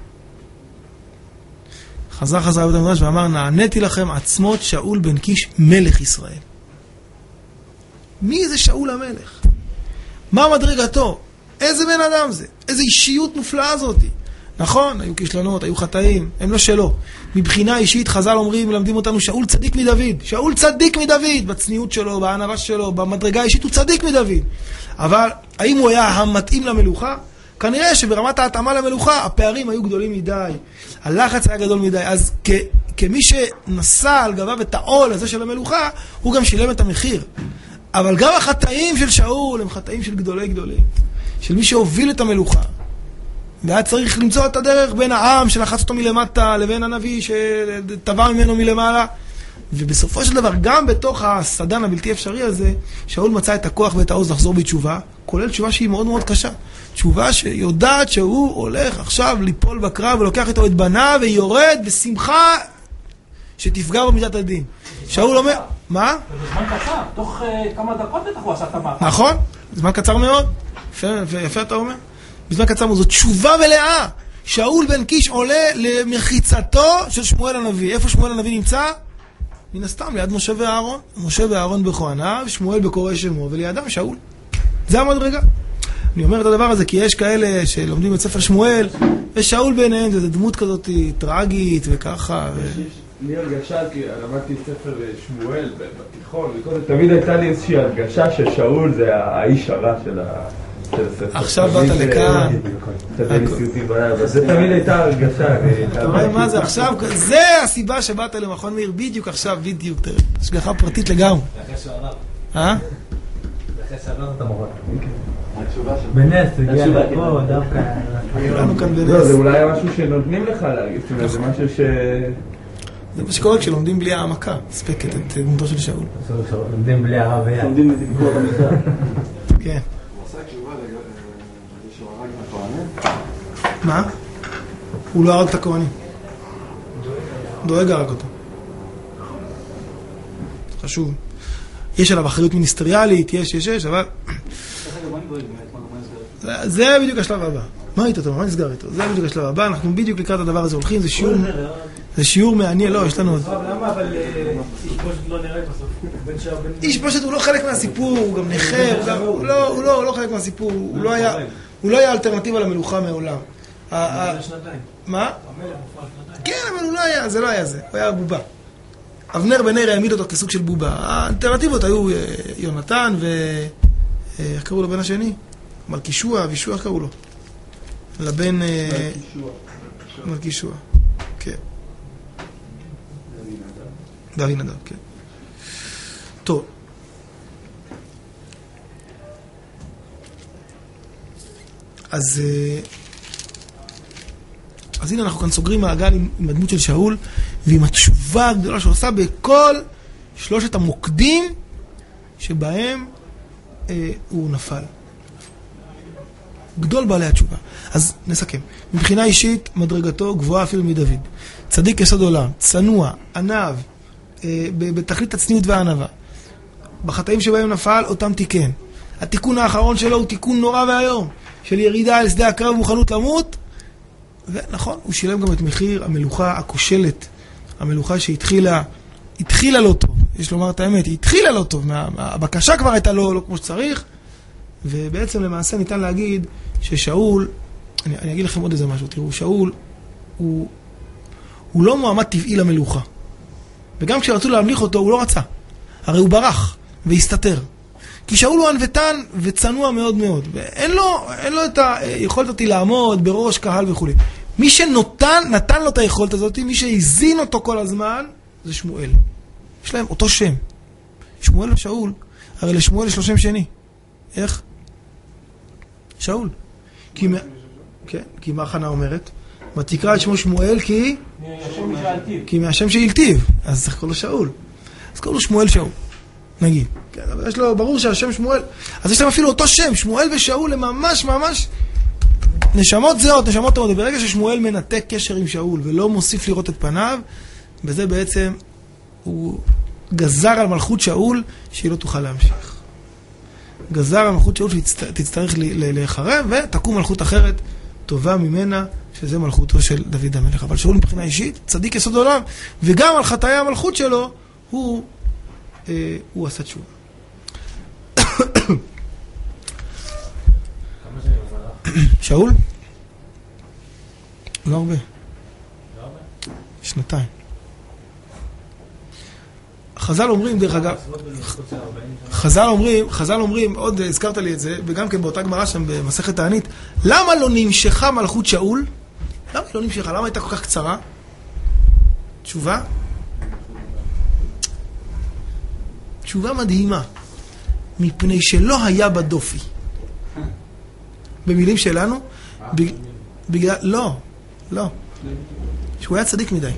חזר חזר לבית המדרש ואמר, נעניתי לכם עצמות שאול בן קיש מלך ישראל. מי זה שאול המלך? מה מדרגתו? איזה בן אדם זה? איזה אישיות מופלאה הזאת? נכון, היו כישלונות, היו חטאים, הם לא שלו. מבחינה אישית, חז"ל אומרים, מלמדים אותנו, שאול צדיק מדוד. שאול צדיק מדוד, בצניעות שלו, בענווה שלו, במדרגה האישית, הוא צדיק מדוד. אבל האם הוא היה המתאים למלוכה? כנראה שברמת ההתאמה למלוכה, הפערים היו גדולים מדי. הלחץ היה גדול מדי. אז כ- כמי שנשא על גביו את העול הזה של המלוכה, הוא גם שילם את המחיר. אבל גם החטאים של שאול הם חטאים של גדולי גדולים. של מי שהוביל את המלוכה. והיה צריך למצוא את הדרך בין העם שלחץ אותו מלמטה לבין הנביא שטבע ממנו מלמעלה. ובסופו של דבר, גם בתוך הסדן הבלתי אפשרי הזה, שאול מצא את הכוח ואת העוז לחזור בתשובה, כולל תשובה שהיא מאוד מאוד קשה. תשובה שיודעת שהוא הולך עכשיו ליפול בקרב ולוקח איתו את בניו ויורד בשמחה שתפגע במידת הדין. שאול אומר, מה? בזמן קצר, תוך כמה דקות בטח הוא עשה את המהפך. נכון, בזמן קצר מאוד. יפה אתה אומר. בזמן קצר מאוד, זו תשובה מלאה. שאול בן קיש עולה למחיצתו של שמואל הנביא. איפה שמואל הנביא נמצא? מן הסתם, ליד משה ואהרון. משה ואהרון בכהניו, שמואל בקורא שמו, ולידם שאול. זה המדרגה. אני אומר את הדבר הזה כי יש כאלה שלומדים את ספר שמואל, ושאול ביניהם, זו דמות כזאת טרגית וככה. לי הרגשה, כי למדתי ספר שמואל בתיכון, תמיד הייתה לי איזושהי הרגשה ששאול זה האיש הרע של הספר. עכשיו באת לכאן. זה תמיד הייתה הרגשה. אתה רואה מה זה עכשיו? זה הסיבה שבאת למכון מאיר, בדיוק עכשיו, בדיוק. השגחה פרטית לגמרי. אה? בנס, הגיע לפה, דווקא... לא, זה אולי משהו שנותנים לך להגיד, זה משהו ש... זה מה שקורה כשלומדים בלי העמקה, ספקת את דמותו של שאול. לומדים בלי הרב היד. לומדים את דמותו במקרא. כן. הוא עושה תשובה לזה שהוא הרג את הכהנים? מה? הוא לא הרג את הכהנים. דואג הרג אותו. חשוב. יש עליו אחריות מיניסטריאלית, יש, יש, יש, אבל... זה בדיוק השלב הבא. מה איתו, אתה? מה נסגר איתו? זה בדיוק השלב הבא, אנחנו בדיוק לקראת הדבר הזה הולכים, זה שיעור... זה שיעור מעניין, לא, יש לנו... למה, אבל איש פושט לא נראה בסוף? איש פושט הוא לא חלק מהסיפור, הוא גם נחר, הוא לא חלק מהסיפור, הוא לא היה אלטרנטיבה למלוכה מעולם. מה? כן, אבל הוא לא היה, זה לא היה זה, הוא היה בובה. אבנר בן נר העמיד אותו כסוג של בובה. האלטרנטיבות היו יונתן ו... איך קראו לו בן השני? מלכישוע, אבישוע, איך קראו לו? לבן... מלכישוע. מלכישוע, כן. דוד נדב, כן. טוב. אז... אז הנה אנחנו כאן סוגרים מעגל עם, עם הדמות של שאול ועם התשובה הגדולה שעושה בכל שלושת המוקדים שבהם אה, הוא נפל. גדול בעלי התשובה. אז נסכם. מבחינה אישית, מדרגתו גבוהה אפילו מדוד. צדיק יסוד עולם, צנוע, ענב, אה, בתכלית הצניעות והענבה. בחטאים שבהם נפל, אותם תיקן. התיקון האחרון שלו הוא תיקון נורא והיום, של ירידה על שדה הקרב ומוכנות למות, ונכון, הוא שילם גם את מחיר המלוכה הכושלת, המלוכה שהתחילה, התחילה לא טוב, יש לומר את האמת, היא התחילה לא טוב, מה, הבקשה כבר הייתה לא, לא כמו שצריך, ובעצם למעשה ניתן להגיד ששאול, אני, אני אגיד לכם עוד איזה משהו, תראו, שאול הוא, הוא לא מועמד טבעי למלוכה, וגם כשרצו להמליך אותו הוא לא רצה, הרי הוא ברח והסתתר, כי שאול הוא ענוותן וצנוע מאוד מאוד, ואין לו, אין לו את היכולת אותי לעמוד בראש קהל וכו'. מי שנותן, נתן לו את היכולת הזאת, מי שהזין אותו כל הזמן, זה שמואל. יש להם אותו שם. שמואל ושאול, הרי לשמואל יש לו שם שני. איך? שאול. כי מה... כן, כי מה חנה אומרת? ותקרא את שמו שמואל כי... כי מהשם שהלטיב. אז צריך לקרוא לו שאול. אז קורא לו שמואל שאול. נגיד. כן, אבל יש לו, ברור שהשם שמואל, אז יש להם אפילו אותו שם, שמואל ושאול הם ממש ממש נשמות זהות, נשמות טובות. ברגע ששמואל מנתק קשר עם שאול ולא מוסיף לראות את פניו, בזה בעצם הוא גזר על מלכות שאול שהיא לא תוכל להמשיך. גזר על מלכות שאול שתצטרך להיחרב, ותקום מלכות אחרת טובה ממנה, שזה מלכותו של דוד המלך. אבל שאול מבחינה אישית, צדיק יסוד עולם, וגם על חטאי המלכות שלו, הוא הוא עשה תשובה. שאול? לא הרבה. לא הרבה? שנתיים. חז"ל אומרים, דרך אגב, חז"ל אומרים, חז"ל אומרים, עוד הזכרת לי את זה, וגם כן באותה גמרא שם במסכת תענית, למה לא נמשכה מלכות שאול? למה היא לא נמשכה? למה הייתה כל כך קצרה? תשובה? תשובה מדהימה. מפני שלא היה בדופי. במילים שלנו, בגלל, לא, לא. שהוא היה צדיק מדי.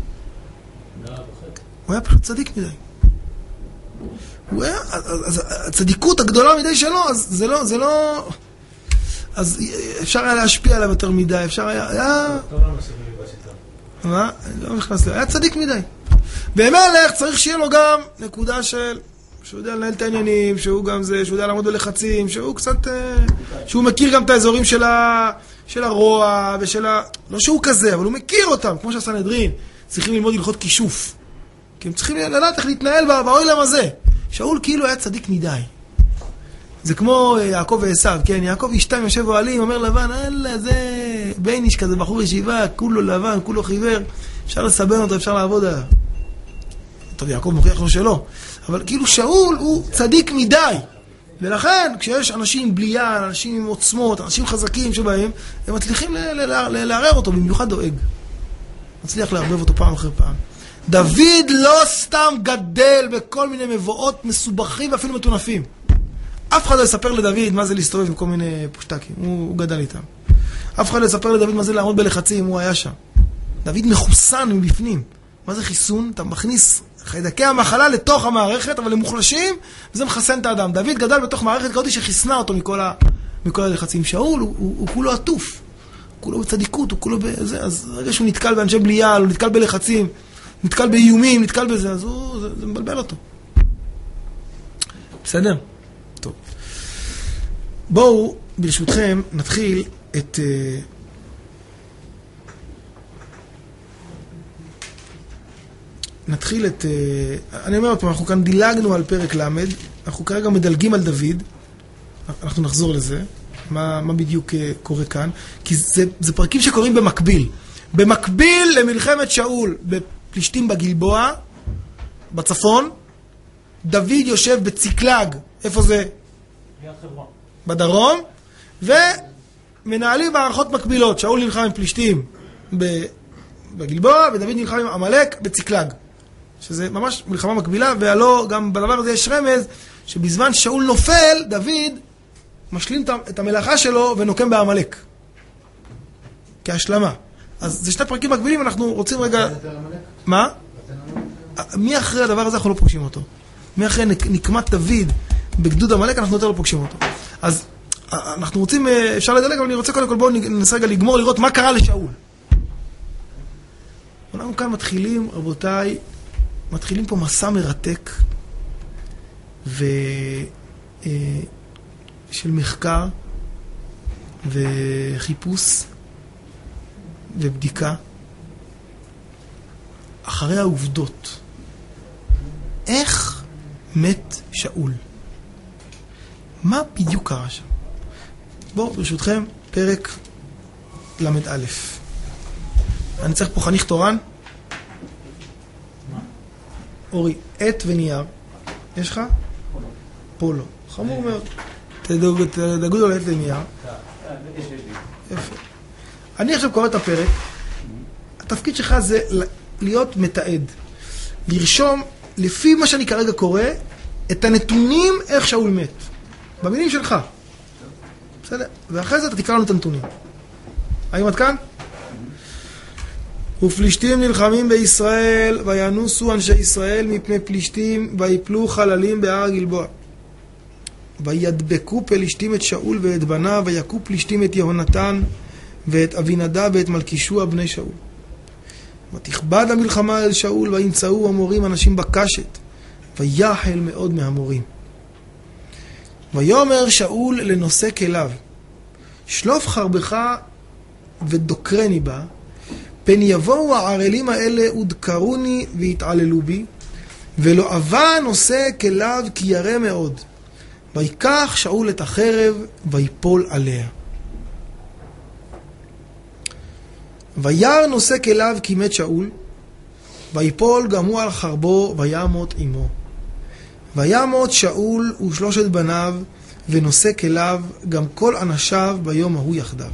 הוא היה פשוט צדיק מדי. הוא היה, אז הצדיקות הגדולה מדי שלו, אז זה לא, זה לא, אז אפשר היה להשפיע עליו יותר מדי, אפשר היה, היה, מה? לא נכנס לי, היה צדיק מדי. במלך צריך שיהיה לו גם נקודה של, שהוא יודע לנהל את העניינים, שהוא גם זה, שהוא יודע לעמוד בלחצים, שהוא קצת, שהוא מכיר גם את האזורים של ה, של הרוע ושל ה, לא שהוא כזה, אבל הוא מכיר אותם, כמו שהסנהדרין, צריכים ללמוד הלכות כישוף. כי הם צריכים לדעת איך להתנהל בעולם הזה. שאול כאילו היה צדיק מדי. זה כמו יעקב ועשיו, כן? יעקב אשתיים יושב אוהלים, אומר לבן, אללה, זה בייניש כזה, בחור ישיבה, כולו לבן, כולו חיוור, אפשר לסבן אותו, אפשר לעבוד עליו. טוב, יעקב מוכיח לו שלא. אבל כאילו שאול הוא צדיק מדי. ולכן, כשיש אנשים בליין, אנשים עם עוצמות, אנשים חזקים שבהם, הם מצליחים לערער אותו, במיוחד דואג. מצליח לערבב אותו פעם אחרי פעם. דוד לא סתם גדל בכל מיני מבואות מסובכים ואפילו מטונפים. אף אחד לא יספר לדוד מה זה להסתובב עם כל מיני פושטקים. הוא, הוא גדל איתם. אף אחד לא יספר לדוד מה זה לעמוד בלחצים, הוא היה שם. דוד מחוסן מבפנים. מה זה חיסון? אתה מכניס חיידקי המחלה לתוך המערכת, אבל הם מוחלשים, וזה מחסן את האדם. דוד גדל בתוך מערכת כזאת שחיסנה אותו מכל, ה, מכל הלחצים. שאול הוא, הוא, הוא כולו עטוף. הוא כולו בצדיקות, הוא כולו בזה. אז רגע שהוא נתקל באנשי בלייה, הוא נתקל בלחצים, נתקל באיומים, נתקל בזה, אז הוא, זה, זה מבלבל אותו. בסדר? טוב. בואו, ברשותכם, נתחיל את... Uh, נתחיל את... Uh, אני אומר עוד פעם, אנחנו כאן דילגנו על פרק למד, אנחנו כרגע מדלגים על דוד, אנחנו נחזור לזה, מה, מה בדיוק uh, קורה כאן, כי זה, זה פרקים שקורים במקביל. במקביל למלחמת שאול, בפלישתים בגלבוע, בצפון, דוד יושב בציקלג, איפה זה? בדרום, ומנהלים מערכות מקבילות. שאול נלחם עם פלישתים בגלבוע, ודוד נלחם עם עמלק בציקלג. שזה ממש מלחמה מקבילה, והלא גם בדבר הזה יש רמז, שבזמן שאול נופל, דוד משלים את המלאכה שלו ונוקם בעמלק. כהשלמה. אז זה שתי פרקים מקבילים, אנחנו רוצים רגע... מה? מי אחרי הדבר הזה אנחנו לא פוגשים אותו? מי אחרי נקמת דוד בגדוד עמלק אנחנו יותר לא פוגשים אותו? אז אנחנו רוצים, אפשר לדלג, אבל אני רוצה קודם כל בואו ננסה רגע לגמור, לראות מה קרה לשאול. אנחנו כאן מתחילים, רבותיי, מתחילים פה מסע מרתק ו... של מחקר וחיפוש ובדיקה אחרי העובדות. איך מת שאול? מה בדיוק קרה שם? בואו, ברשותכם, פרק למד א'. אני צריך פה חניך תורן. אורי, עת ונייר. יש לך? פה לא. חמור מאוד. תדאגו לו לעת ונייר. יפה. אני עכשיו קורא את הפרק. התפקיד שלך זה להיות מתעד. לרשום, לפי מה שאני כרגע קורא, את הנתונים איך שאול מת. במילים שלך. בסדר? ואחרי זה אתה תקרא לנו את הנתונים. האם עד כאן? ופלישתים נלחמים בישראל, וינוסו אנשי ישראל מפני פלישתים, ויפלו חללים בהר הגלבוע. וידבקו פלישתים את שאול ואת בניו, ויקו פלישתים את יהונתן, ואת אבינדב ואת מלכישוע בני שאול. ותכבד המלחמה אל שאול, וימצאו המורים אנשים בקשת, ויחל מאוד מהמורים. ויאמר שאול לנושא כליו, שלוף חרבך ודוקרני בה, פן יבואו הערלים האלה ודקרוני והתעללו בי, ולא אבה נושא כליו כי ירא מאוד. ויקח שאול את החרב ויפול עליה. וירא נושא כליו כי מת שאול, ויפול גם הוא על חרבו, וימות עמו. וימות שאול ושלושת בניו, ונושא כליו גם כל אנשיו ביום ההוא יחדיו.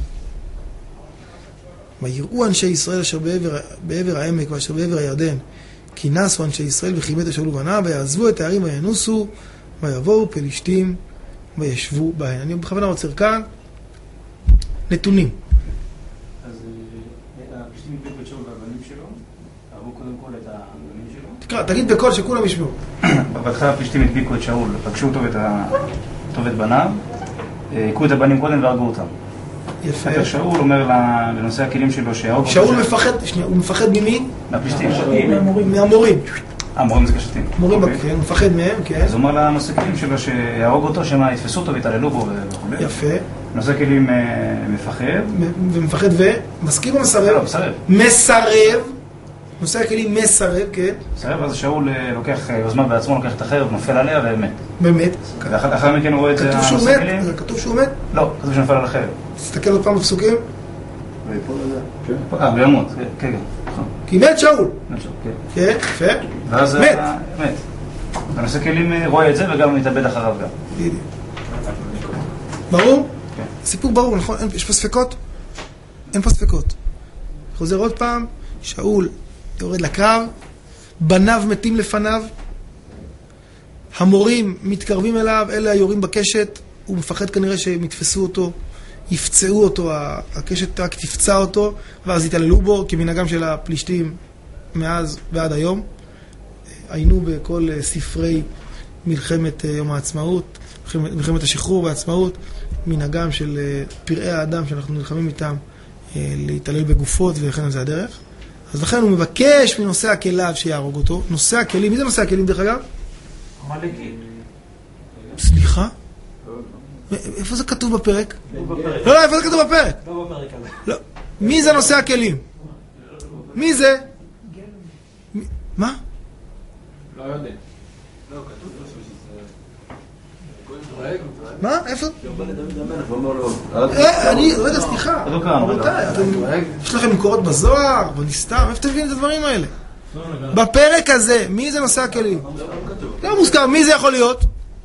ויראו אנשי ישראל אשר בעבר, בעבר העמק ואשר בעבר הירדן, כי נסו אנשי ישראל וכי מת שאול ובניו, ויעזבו את הערים וינוסו, ויבואו פלישתים וישבו בהן. אני בכוונה עוצר כאן נתונים. אז הפלישתים הדביקו את שאול והבנים שלו, הרגו קודם כל את הבנים שלו. תקרא, תגיד בקול שכולם ישמעו. בהתחלה הפלישתים הדביקו את שאול, פגשו אותו ואת בניו, הכו את הבנים קודם והרגו אותם. יפה. אחר שאול אומר לנושא הכלים שלו שההוג... שאול מפחד, שנייה, הוא מפחד ממי? מהפלישתים. מהמורים. אה, מורים זה קשתים. מורים בכן, הוא מפחד מהם, כן. אז הוא אומר לנושא כלים שלו שיהרוג אותו, שמה יתפסו אותו ויתעללו בו וכו'. יפה. נושא כלים מפחד. ומפחד ומסכים או מסרב? לא, מסרב. מסרב. נושא הכלים מסרב, כן. מסרב, אז שאול לוקח יוזמה בעצמו, לוקח את החרב, נופל עליה ומת. באמת. לאחר מכן הוא רואה את זה... כתוב שהוא מת? כתוב שהוא מת? לא, כתוב שנפל על החרב. תסתכל עוד פעם בפסוקים. ויפול עליה. אה, וימות, כן, כן. כי מת שאול. מת שאול, כן. כן, יפה. ואז... מת. מת. ונושא כלים רואה את זה וגם מתאבד אחריו גם. בדיוק. ברור? כן. סיפור ברור, נכון? יש פה ספקות? אין פה ספקות. חוזר עוד פעם, שאול יורד לקרב, בניו מתים לפניו, המורים מתקרבים אליו, אלה היורים בקשת, הוא מפחד כנראה שהם יתפסו אותו, יפצעו אותו, הקשת רק תפצע אותו, ואז יתעללו בו, כמנהגם של הפלישתים מאז ועד היום. היינו בכל ספרי מלחמת יום העצמאות, מלחמת השחרור והעצמאות, מנהגם של פראי האדם שאנחנו נלחמים איתם, להתעלל בגופות, ולכן זה הדרך. אז לכן הוא מבקש מנושא הכליו שיהרוג אותו. נושא הכלים, מי זה נושא הכלים דרך אגב? עמלקי. סליחה? איפה זה כתוב בפרק? לא, לא, איפה זה כתוב בפרק? לא בפרק הזה. לא. מי זה נושא הכלים? מי זה? מה? לא יודע. מה? איפה? אני, רגע, סליחה. רבותיי, יש לכם מקורות בזוהר, בנסתר, איפה אתם מבינים את הדברים האלה? בפרק הזה, מי זה נושא הכלים? לא מוזכר, מי זה יכול להיות?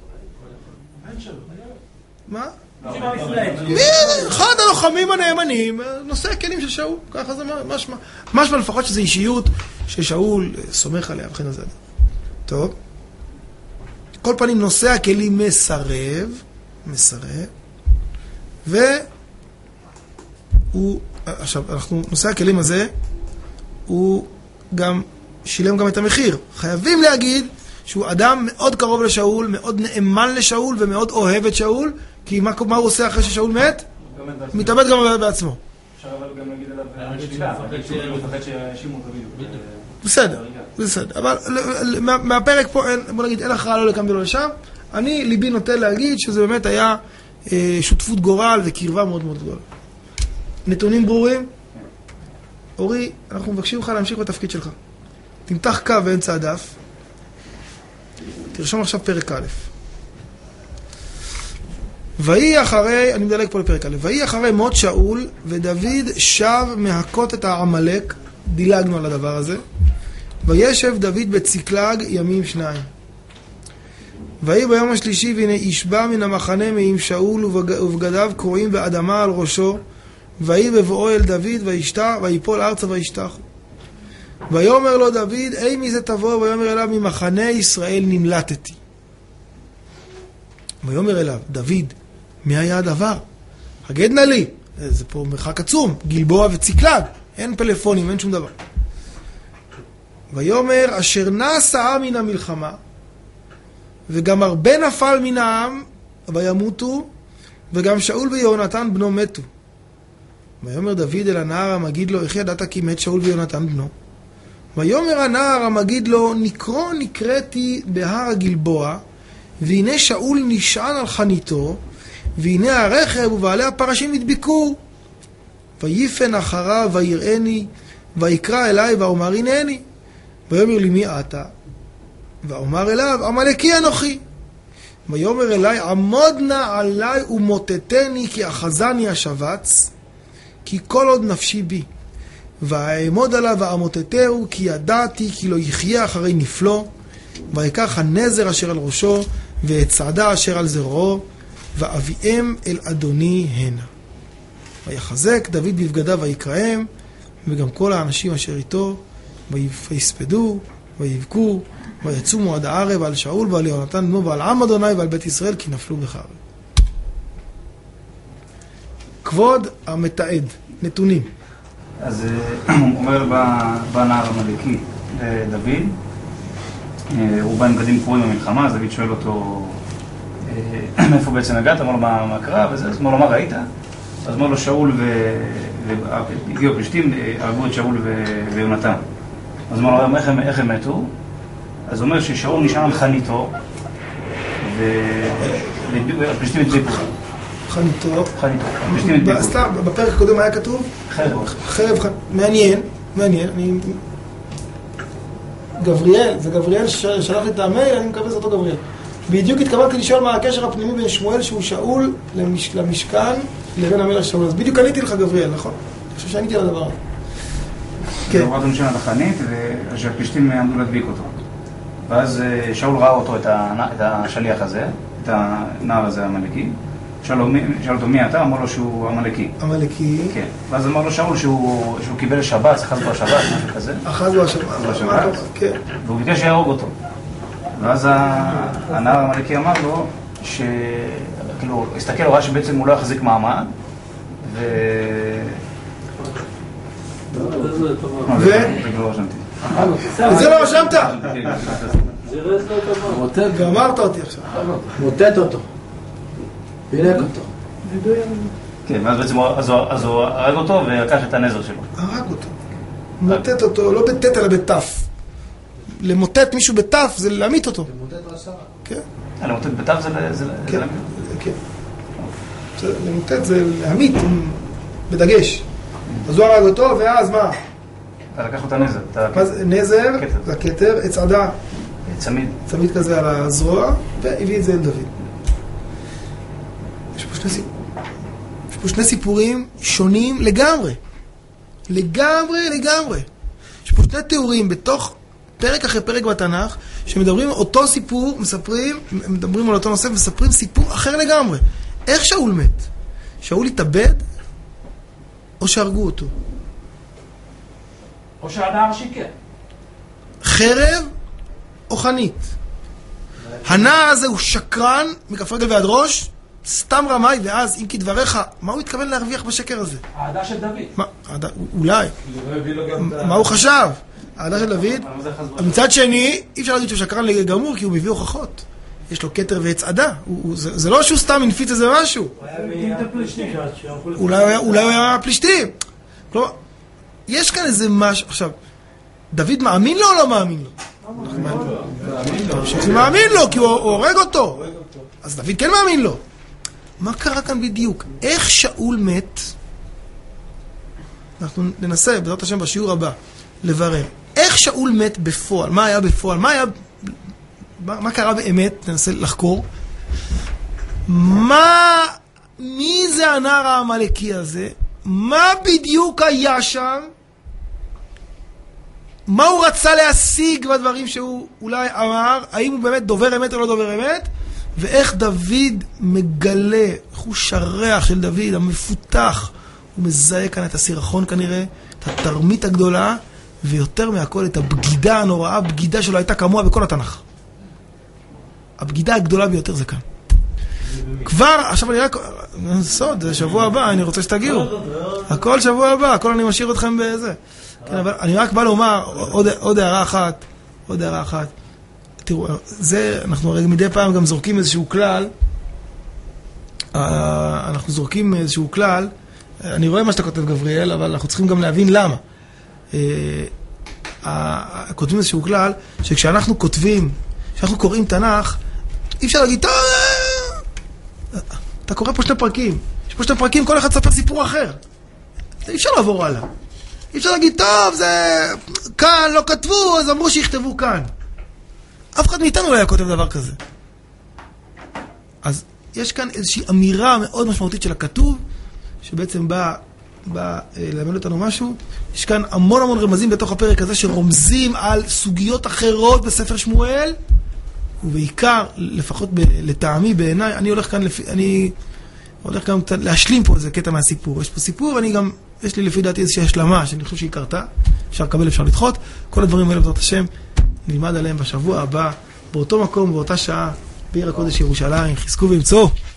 מה? מי? אחד הלוחמים הנאמנים, נושא הכלים של שאול, ככה זה משמע. משמע לפחות שזו אישיות ששאול סומך עליה, וכן הזה. טוב. כל פנים נושא הכלים מסרב, מסרב, והוא, עכשיו, אנחנו, נושא הכלים הזה, הוא גם שילם גם את המחיר. חייבים להגיד שהוא אדם מאוד קרוב לשאול, מאוד נאמן לשאול ומאוד אוהב את שאול, כי מה, מה הוא עושה אחרי ששאול מת? מתאבד גם בעצמו. אפשר אבל גם להגיד עליו שלילה, הוא מפחד שיאשימו אותו בדיוק. בסדר, בסדר. אבל מה, מהפרק פה, אין, בוא נגיד, אין הכרעה לא לכאן ולא לשם. אני, ליבי נוטה להגיד שזה באמת היה אה, שותפות גורל וקרבה מאוד מאוד גדולה. נתונים ברורים? אורי, אנחנו מבקשים לך להמשיך בתפקיד שלך. תמתח קו באמצע הדף. תרשום עכשיו פרק א'. ויהי אחרי, אני מדלג פה לפרק א', ויהי אחרי מות שאול ודוד שב מהכות את העמלק, דילגנו על הדבר הזה, וישב דוד בציקלג ימים שניים. ויהי ביום השלישי והנה ישבע מן המחנה מעם שאול ובגדיו קרועים באדמה על ראשו, ויהי בבואו אל דוד וישתח ויפול ארצה וישתח. ויאמר לו דוד, אי מי זה תבוא? ויאמר אליו, ממחנה ישראל נמלטתי. ויאמר אליו, דוד, מי היה הדבר? הגד נא לי. זה פה מרחק עצום, גלבוע וציקלג, אין פלאפונים, אין שום דבר. ויאמר, אשר נס העם מן המלחמה, וגם הרבה נפל מן העם, וימותו, וגם שאול ויונתן בנו מתו. ויאמר דוד אל הנער המגיד לו, איך ידעת כי מת שאול ויונתן בנו? ויאמר הנער המגיד לו, נקרו נקראתי בהר הגלבוע, והנה שאול נשען על חניתו, והנה הרכב ובעלי הפרשים הדביקו. ויפן אחריו ויראני, ויקרא אליי ואומר הנני. ויאמר לי, מי אתה? ואומר אליו, עמלקי אנוכי. ויאמר אליי, עמוד נא עליי ומוטטני, כי אחזני השבץ, כי כל עוד נפשי בי. ואעמוד עליו ואמוטטהו, כי ידעתי כי לא יחיה אחרי נפלו, ויקח הנזר אשר על ראשו, ואת צעדה אשר על זרעו, ואביאם אל אדוני הנה. ויחזק דוד בבגדיו ויקראם, וגם כל האנשים אשר איתו, ויספדו, ויבכו, ויצומו עד הערב על שאול ועל יהונתן בנו ועל עם אדוני ועל בית ישראל, כי נפלו בחרב. כבוד המתעד, נתונים. אז הוא אומר בנער המלאקי לדוד, הוא בא עם בגדים קרועים במלחמה, אז דוד שואל אותו מאיפה בעצם הגעת, אמר לו מה קרה וזה, אז אמר לו מה ראית? אז אמר לו שאול והגיעו פלישתים, הרגו את שאול ויונתן. אז אמר לו איך הם מתו? אז הוא אומר ששאול נשאר על חניתו והפלישתים הדביקו. חניתו? חניתו, הפלישתים הדביקו. סתם, בפרק הקודם היה כתוב? חרב. חרב, מעניין, מעניין. גבריאל, זה גבריאל ששלח לי את המייל, אני מקווה זה אותו גבריאל. בדיוק התכוונתי לשאול מה הקשר הפנימי בין שמואל שהוא שאול למש... למשכן לבין המלך שאול. אז בדיוק עניתי לך גבריאל, נכון? אני חושב שעניתי על הדבר הזה. כן. הוא ראה אותו נשאר על החנית, והפלישתים עמדו להדביק אותו. ואז שאול ראה אותו, את השליח הזה, את הנער הזה המלאקי. שאל אותו מי אתה? אמר לו שהוא המלאקי. המלאקי. כן. ואז אמר לו שאול שהוא קיבל שבת, אחז בו השבת, משהו כזה. אחז בו השבת. כן. והוא ביקש שיהרוג אותו. ואז הנער המלאקי אמר לו, שכאילו, הסתכל, הוא ראה שבעצם הוא לא יחזיק מעמד, ו... ו... זה לא רשמת? גמרת אותי עכשיו. מוטט אותו. פינק אותו. כן, ואז בעצם אז הוא הרג אותו ולקח את הנזר שלו. הרג אותו. מוטט אותו, לא בתת אלא בתף. למוטט מישהו בתף זה להמית אותו. למוטט רשע. כן. למוטט בתף זה להמית? כן. למוטט זה להמית, בדגש. אז הוא הרג אותו, ואז מה? אתה לקח את הנזר. נזר, זה הכתר, הצעדה. צמיד. צמיד כזה על הזרוע, והביא את זה אל דוד. יש פה שני, יש פה שני סיפורים שונים לגמרי. לגמרי, לגמרי. יש פה שני תיאורים בתוך פרק אחרי פרק בתנ"ך, שמדברים על אותו סיפור, מספרים, מדברים על אותו נושא, ומספרים סיפור אחר לגמרי. איך שאול מת? שאול התאבד? או שהרגו אותו? או שהנער שיקר. חרב או חנית? הנער הזה הוא שקרן מכף רגל ועד ראש, סתם רמאי, ואז אם כדבריך, מה הוא התכוון להרוויח בשקר הזה? העדה של דוד. מה? אולי. מה הוא חשב? העדה של דוד? מצד שני, אי אפשר להגיד שהוא שקרן לגמור, כי הוא מביא הוכחות. יש לו כתר והצעדה. זה לא שהוא סתם הנפיץ איזה משהו. אולי הוא היה פלישתים. כלומר, יש כאן איזה משהו. עכשיו, דוד מאמין לו או לא מאמין לו? הוא מאמין לו, כי הוא הורג אותו. אז דוד כן מאמין לו. מה קרה כאן בדיוק? איך שאול מת? אנחנו ננסה, בעזרת השם, בשיעור הבא, לברר. איך שאול מת בפועל? מה היה בפועל? מה היה... מה קרה באמת? ננסה לחקור. מה... מי זה הנער העמלקי הזה? מה בדיוק היה שם? מה הוא רצה להשיג בדברים שהוא אולי אמר? האם הוא באמת דובר אמת או לא דובר אמת? ואיך דוד מגלה, איך הוא שרח של דוד המפותח, הוא מזהה כאן את הסירחון כנראה, את התרמית הגדולה, ויותר מהכל את הבגידה הנוראה, הבגידה שלו הייתה כמוה בכל התנ"ך. הבגידה הגדולה ביותר זה כאן. כבר, עכשיו אני רק, סוד, זה שבוע הבא, אני רוצה שתגיעו. הכל שבוע הבא, הכל אני משאיר אתכם בזה. כן, אבל אני רק בא לומר, עוד, עוד הערה אחת, עוד הערה אחת. תראו, זה, אנחנו הרי מדי פעם גם זורקים איזשהו כלל, אנחנו זורקים איזשהו כלל, אני רואה מה שאתה כותב גבריאל, אבל אנחנו צריכים גם להבין למה. כותבים איזשהו כלל, שכשאנחנו כותבים, כשאנחנו קוראים תנ"ך, אי אפשר להגיד, טוב, אתה קורא פה שני פרקים, יש פה שני פרקים, כל אחד ספר סיפור אחר. אי אפשר לעבור הלאה. אי אפשר להגיד, טוב, זה כאן לא כתבו, אז אמרו שיכתבו כאן. אף אחד מאיתנו לא היה כותב דבר כזה. אז יש כאן איזושהי אמירה מאוד משמעותית של הכתוב, שבעצם באה בא ללמד אותנו משהו. יש כאן המון המון רמזים בתוך הפרק הזה שרומזים על סוגיות אחרות בספר שמואל, ובעיקר, לפחות ב- לטעמי בעיניי, אני הולך כאן, לפי, אני הולך כאן להשלים פה איזה קטע מהסיפור. יש פה סיפור, ואני גם, יש לי לפי דעתי איזושהי השלמה, שאני חושב שהיא קרתה, אפשר לקבל, אפשר לדחות. כל הדברים האלה בעזרת השם, נלמד עליהם בשבוע הבא, באותו מקום, באותה שעה, בעיר הקודש ירושלים. חזקו ואמצו.